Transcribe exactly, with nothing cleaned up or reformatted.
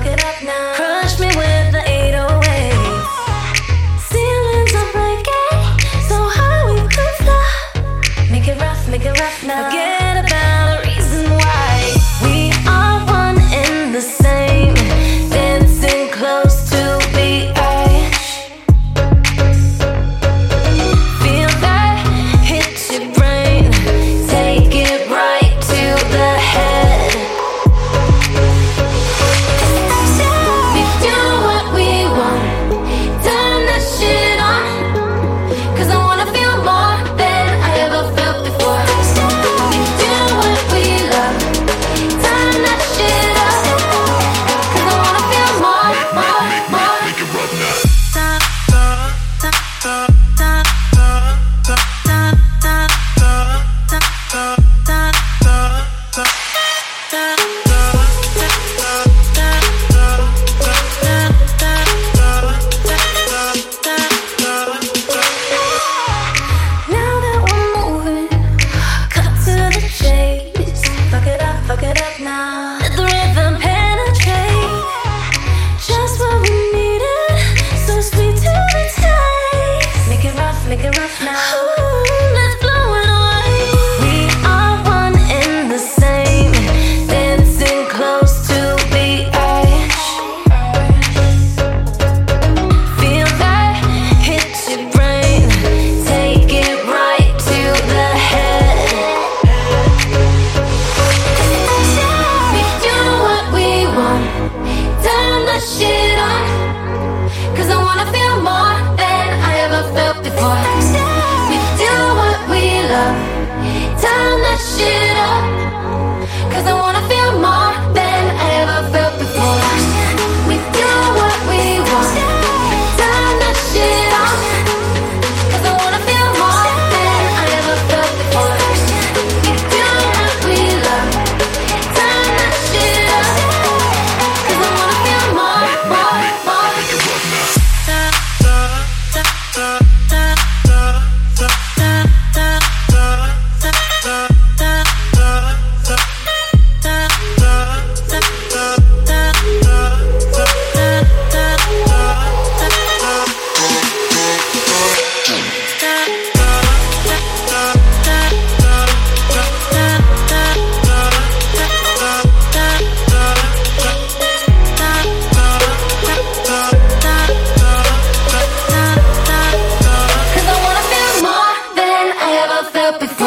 fuck it up now. Crush me with the eight oh eight. Ceilings are breaking, so high we could fly. Make it rough, make it rough now. Forget about the reason why. We are one in the same, dancing close to the edge. Feel that hit your brain, take it right to the head. We do what we want, turn that shit on, 'cause I wanna feel more than I ever felt before. We do what we love, turn that shit up, 'cause I wanna feel more, more, more. Make it rough now. Now that we're moving, cut to the chase. Fuck it up, fuck it up now. Let the rhythm penetrate, just what we needed, so sweet to the taste. Make it rough, make it rough now. Ooh, let's blow it away. We are one in the same, dancing close to the edge. Feel that hit your brain, take it right to the head. We do what we want, turn that shit on, 'cause I wanna feel more than I ever felt before. We do what we love, turn that shit up, 'cause I wanna feel more than I ever felt before. We do what we want, turn that shit on, 'cause I wanna feel more than I ever felt before. We do what we love, turn that shit up, 'cause I wanna feel more, more, more. Make it rough now. Cause I wanna feel more than I ever felt before.